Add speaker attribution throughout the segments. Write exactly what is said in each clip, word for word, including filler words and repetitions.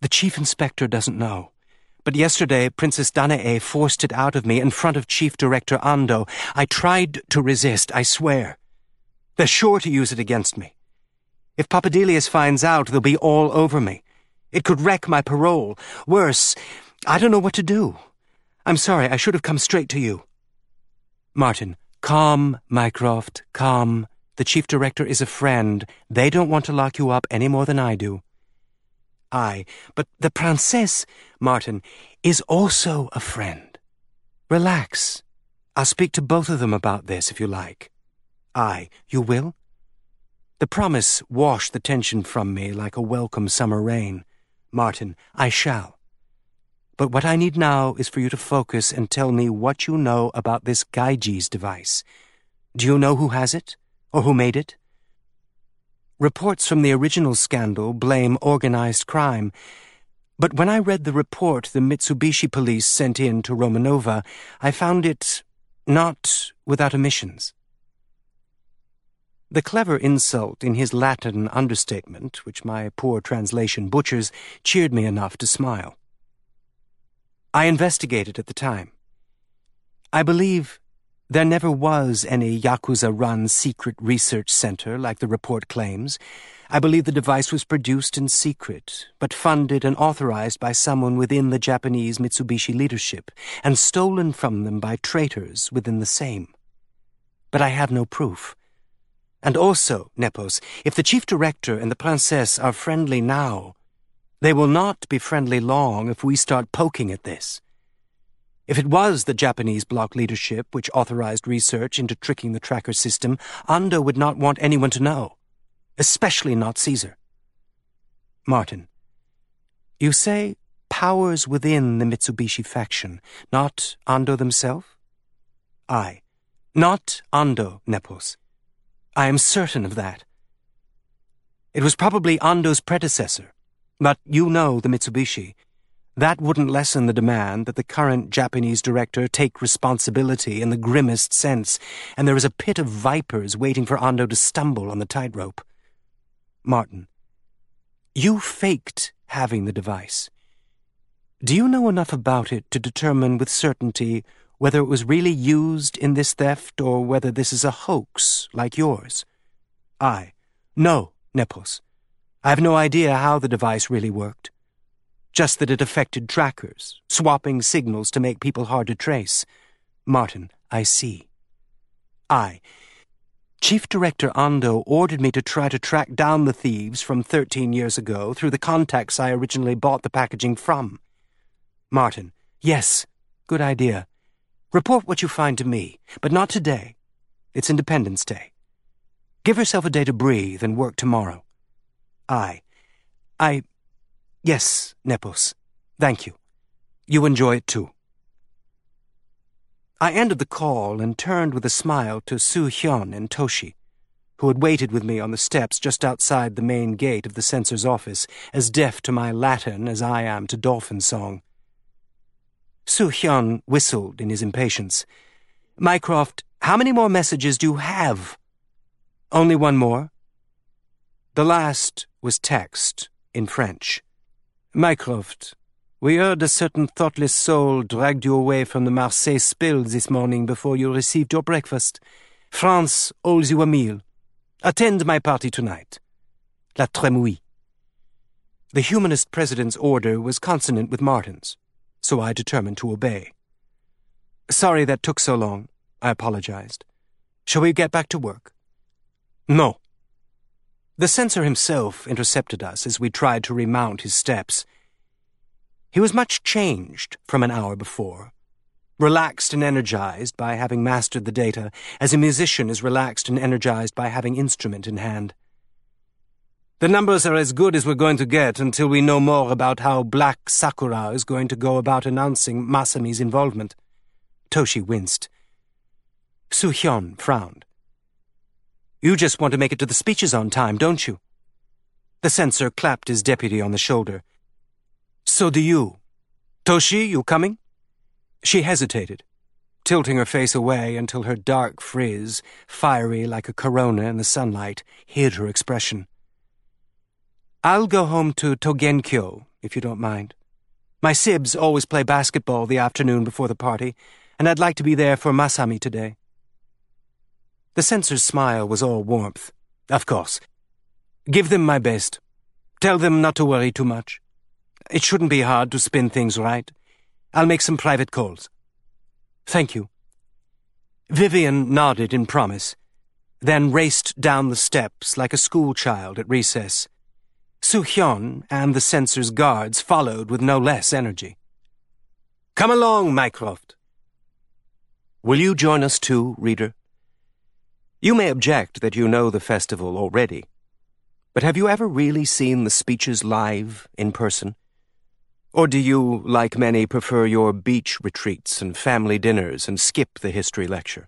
Speaker 1: The chief inspector doesn't know. But yesterday, Princess Danae forced it out of me in front of Chief Director Ando. I tried to resist, I swear. They're sure to use it against me. If Papadelius finds out, they'll be all over me. It could wreck my parole. Worse, I don't know what to do. I'm sorry, I should have come straight to you. Martin, calm, Mycroft, calm. The Chief Director is a friend. They don't want to lock you up any more than I do. I, but the Princess, Martin, is also a friend. Relax. I'll speak to both of them about this, if you like. I, you will? The promise washed the tension from me like a welcome summer rain. Martin, I shall. But what I need now is for you to focus and tell me what you know about this Gyges device. Do you know who has it? Or who made it? Reports from the original scandal blame organized crime. But when I read the report the Mitsubishi police sent in to Romanova, I found it not without omissions. The clever insult in his Latin understatement, which my poor translation butchers, cheered me enough to smile. I investigated at the time. I believe there never was any Yakuza-run secret research center like the report claims. I believe the device was produced in secret, but funded and authorized by someone within the Japanese Mitsubishi leadership, and stolen from them by traitors within the same. But I have no proof. And also, Nepos, if the chief director and the princess are friendly now, they will not be friendly long if we start poking at this. If it was the Japanese bloc leadership which authorized research into tricking the tracker system, Ando would not want anyone to know, especially not Caesar. Martin, you say powers within the Mitsubishi faction, not Ando themselves? I, not Ando, Nepos. I am certain of that. It was probably Ando's predecessor, but you know the Mitsubishi. That wouldn't lessen the demand that the current Japanese director take responsibility in the grimmest sense, and there is a pit of vipers waiting for Ando to stumble on the tightrope. Martin, you faked having the device. Do you know enough about it to determine with certainty whether it was really used in this theft or whether this is a hoax like yours? I, no, Nepos. I have no idea how the device really worked. Just that it affected trackers, swapping signals to make people hard to trace. Martin, I see. I, Chief Director Ando ordered me to try to track down the thieves from thirteen years ago through the contacts I originally bought the packaging from. Martin, yes, good idea. Report what you find to me, but not today. It's Independence Day. Give yourself a day to breathe and work tomorrow. I, I... Yes, Nepos. Thank you. You enjoy it too. I ended the call and turned with a smile to Soo-hyun and Toshi, who had waited with me on the steps just outside the main gate of the censor's office, as deaf to my Latin as I am to dolphin song. Soo-hyun whistled in his impatience. Mycroft, how many more messages do you have? Only one more. The last was text, in French. Mycroft, we heard a certain thoughtless soul dragged you away from the Marseille spill this morning before you received your breakfast. France owes you a meal. Attend my party tonight. La Tremouille. The humanist president's order was consonant with Martin's, so I determined to obey. Sorry that took so long, I apologized. Shall we get back to work? No. The censor himself intercepted us as we tried to remount his steps. He was much changed from an hour before, relaxed and energized by having mastered the data, as a musician is relaxed and energized by having instrument in hand. The numbers are as good as we're going to get until we know more about how Black Sakura is going to go about announcing Masami's involvement. Toshi winced. Soo-hyun frowned. You just want to make it to the speeches on time, don't you? The censor clapped his deputy on the shoulder. So do you. Toshi, you coming? She hesitated, tilting her face away until her dark frizz, fiery like a corona in the sunlight, hid her expression. I'll go home to Togenkyo, if you don't mind. My Sibs always play basketball the afternoon before the party, and I'd like to be there for Masami today." The censor's smile was all warmth. "Of course. Give them my best. Tell them not to worry too much. It shouldn't be hard to spin things right. I'll make some private calls." "Thank you." Vivian nodded in promise, then raced down the steps like a schoolchild at recess. Soo-hyun and the censor's guards followed with no less energy. "Come along, Mycroft." "Will you join us too, reader? You may object that you know the festival already, but have you ever really seen the speeches live, in person? Or do you, like many, prefer your beach retreats and family dinners and skip the history lecture?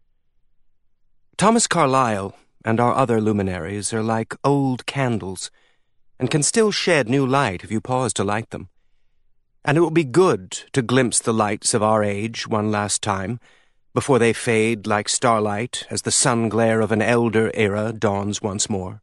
Speaker 1: Thomas Carlyle and our other luminaries are like old candles, and can still shed new light if you pause to light them. And it will be good to glimpse the lights of our age one last time, before they fade like starlight as the sun glare of an elder era dawns once more.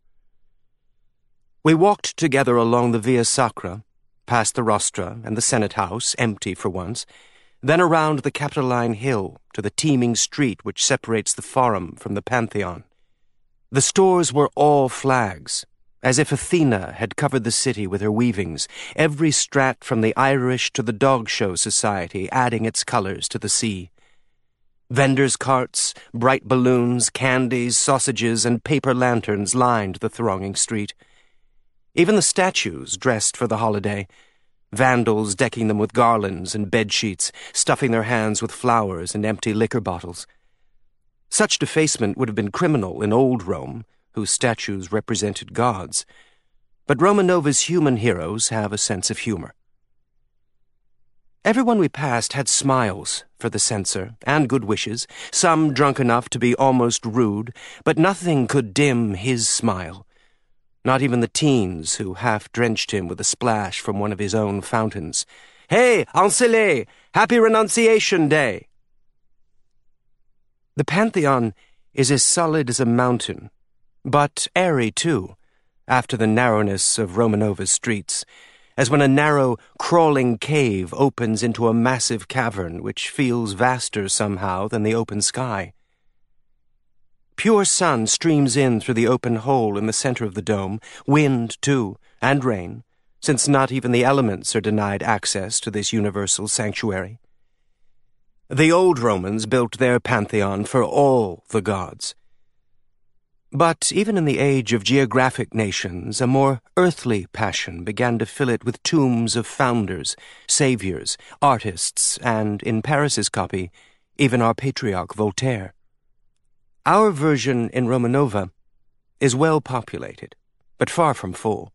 Speaker 1: We walked together along the Via Sacra, past the Rostra and the Senate House, empty for once, then around the Capitoline Hill to the teeming street which separates the Forum from the Pantheon. The stores were all flags, as if Athena had covered the city with her weavings, every strat from the Irish to the Dog Show Society adding its colors to the sea. Vendors' carts, bright balloons, candies, sausages, and paper lanterns lined the thronging street. Even the statues dressed for the holiday, vandals decking them with garlands and bedsheets, stuffing their hands with flowers and empty liquor bottles. Such defacement would have been criminal in old Rome, whose statues represented gods, but Romanova's human heroes have a sense of humor. Everyone we passed had smiles for the censor and good wishes, some drunk enough to be almost rude, but nothing could dim his smile, not even the teens who half-drenched him with a splash from one of his own fountains. "Hey, Encelé! Happy Renunciation Day!" The Pantheon is as solid as a mountain, but airy too, after the narrowness of Romanova's streets, as when a narrow, crawling cave opens into a massive cavern which feels vaster somehow than the open sky. Pure sun streams in through the open hole in the center of the dome, wind, too, and rain, since not even the elements are denied access to this universal sanctuary. The old Romans built their pantheon for all the gods. But even in the age of geographic nations, a more earthly passion began to fill it with tombs of founders, saviors, artists, and, in Paris's copy, even our patriarch Voltaire. Our version in Romanova is well populated, but far from full.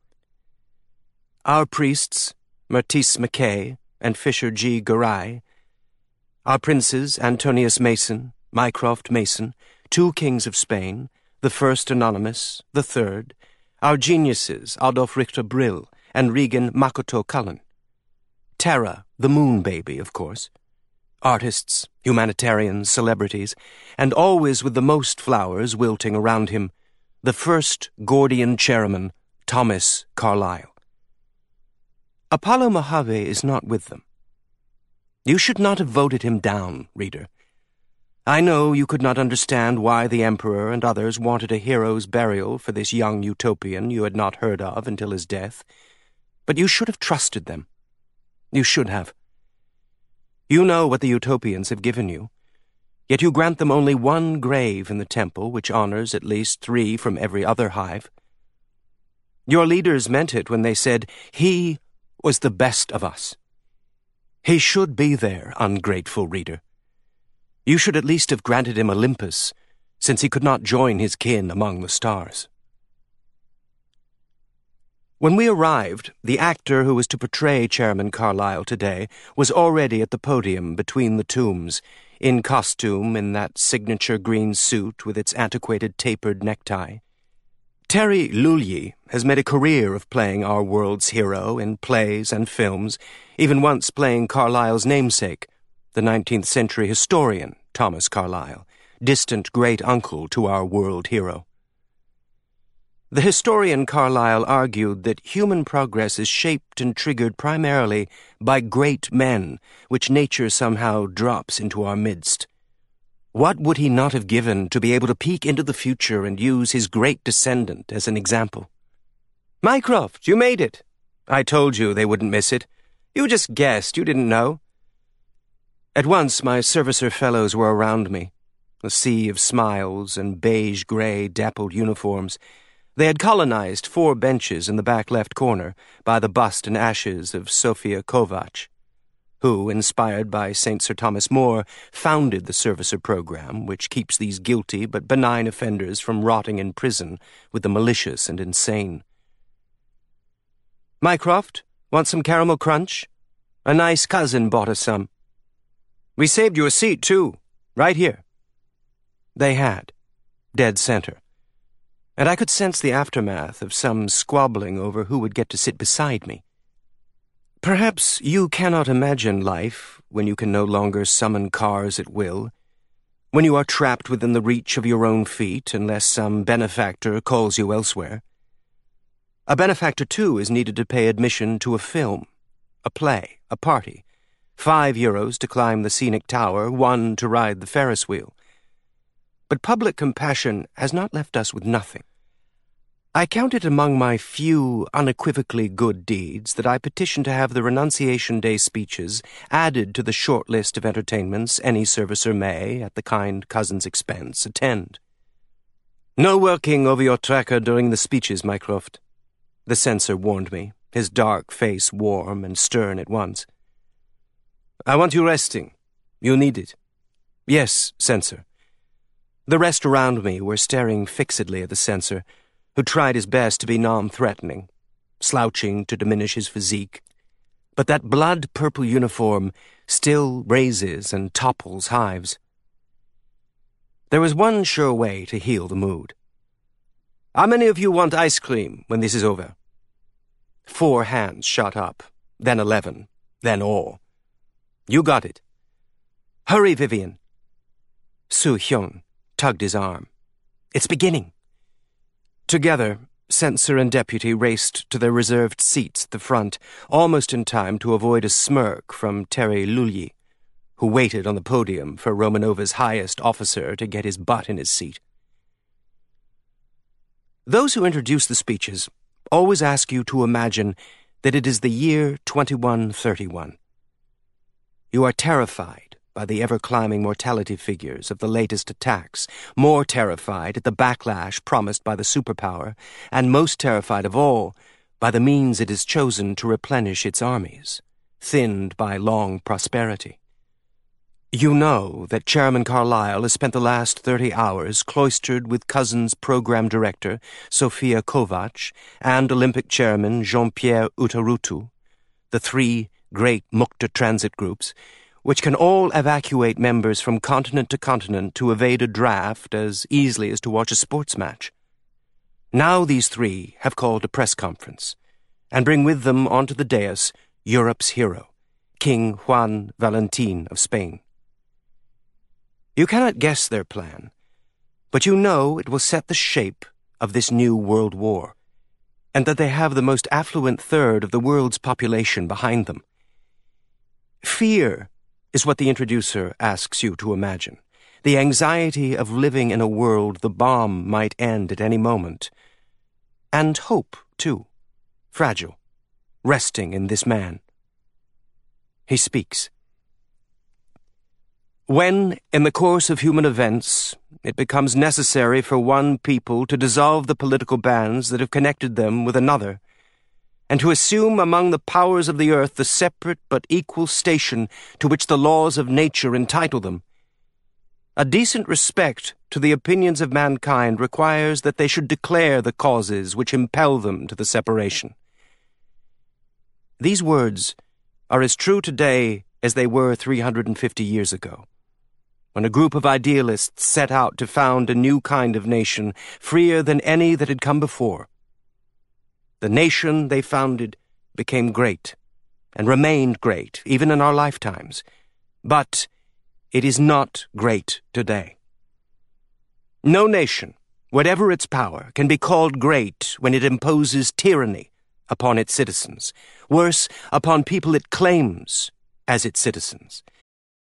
Speaker 1: Our priests, Mertis Mackay and Fisher G. Garay, our princes, Antonius Mason, Mycroft Mason, two kings of Spain, the first anonymous, the third, our geniuses, Adolf Richter Brill and Regan Makoto Cullen. Terra, the moon baby, of course. Artists, humanitarians, celebrities, and always with the most flowers wilting around him, the first Gordian chairman, Thomas Carlyle. Apollo Mojave is not with them. You should not have voted him down, reader. I know you could not understand why the Emperor and others wanted a hero's burial for this young utopian you had not heard of until his death, but you should have trusted them. You should have. You know what the utopians have given you, yet you grant them only one grave in the temple which honors at least three from every other hive. Your leaders meant it when they said, "He was the best of us." He should be there, ungrateful reader. You should at least have granted him Olympus, since he could not join his kin among the stars. When we arrived, the actor who was to portray Chairman Carlyle today was already at the podium between the tombs, in costume in that signature green suit with its antiquated tapered necktie. Terry Lully has made a career of playing our world's hero in plays and films, even once playing Carlyle's namesake, the nineteenth century historian Thomas Carlyle, distant great-uncle to our world hero. The historian Carlyle argued that human progress is shaped and triggered primarily by great men, which nature somehow drops into our midst. What would he not have given to be able to peek into the future and use his great descendant as an example? "Mycroft, you made it. I told you they wouldn't miss it. You just guessed, you didn't know." At once my servicer fellows were around me, a sea of smiles and beige-gray dappled uniforms. They had colonized four benches in the back left corner by the bust and ashes of Sofia Kovacs, who, inspired by Saint Sir Thomas More, founded the servicer program which keeps these guilty but benign offenders from rotting in prison with the malicious and insane. "Mycroft, want some caramel crunch? A nice cousin bought us some. We saved you a seat, too, right here." They had, dead center, and I could sense the aftermath of some squabbling over who would get to sit beside me. Perhaps you cannot imagine life when you can no longer summon cars at will, when you are trapped within the reach of your own feet unless some benefactor calls you elsewhere. A benefactor, too, is needed to pay admission to a film, a play, a party, five euros to climb the scenic tower, one to ride the Ferris wheel. But public compassion has not left us with nothing. I count it among my few unequivocally good deeds that I petition to have the Renunciation Day speeches added to the short list of entertainments any servicer may, at the kind cousin's expense, attend. "No working over your tracker during the speeches, Mycroft," the censor warned me, his dark face warm and stern at once. "I want you resting. You need it." "Yes, censor." The rest around me were staring fixedly at the censor, who tried his best to be non-threatening, slouching to diminish his physique. But that blood-purple uniform still raises and topples hives. There was one sure way to heal the mood. "How many of you want ice cream when this is over?" Four hands shot up, then eleven, then all. "You got it." "Hurry, Vivian." Su Hyun tugged his arm. "It's beginning." Together, censor and deputy raced to their reserved seats at the front, almost in time to avoid a smirk from Terry Lully, who waited on the podium for Romanova's highest officer to get his butt in his seat. Those who introduce the speeches always ask you to imagine that it is the year twenty-one thirty-one. You are terrified by the ever-climbing mortality figures of the latest attacks, more terrified at the backlash promised by the superpower, and most terrified of all by the means it has chosen to replenish its armies, thinned by long prosperity. You know that Chairman Carlyle has spent the last thirty hours cloistered with Cousin's program director, Sofia Kovacs, and Olympic chairman Jean-Pierre Utarutu, the three great Mukta transit groups, which can all evacuate members from continent to continent to evade a draft as easily as to watch a sports match. Now these three have called a press conference, and bring with them onto the dais Europe's hero, King Juan Valentin of Spain. You cannot guess their plan, but you know it will set the shape of this new world war, and that they have the most affluent third of the world's population behind them. Fear is what the introducer asks you to imagine, the anxiety of living in a world the bomb might end at any moment. And hope, too, fragile, resting in this man. He speaks. When, in the course of human events, it becomes necessary for one people to dissolve the political bands that have connected them with another, and to assume among the powers of the earth the separate but equal station to which the laws of nature entitle them, a decent respect to the opinions of mankind requires that they should declare the causes which impel them to the separation. These words are as true today as they were three hundred fifty years ago, when a group of idealists set out to found a new kind of nation, freer than any that had come before. The nation they founded became great, and remained great, even in our lifetimes. But it is not great today. No nation, whatever its power, can be called great when it imposes tyranny upon its citizens, worse, upon people it claims as its citizens.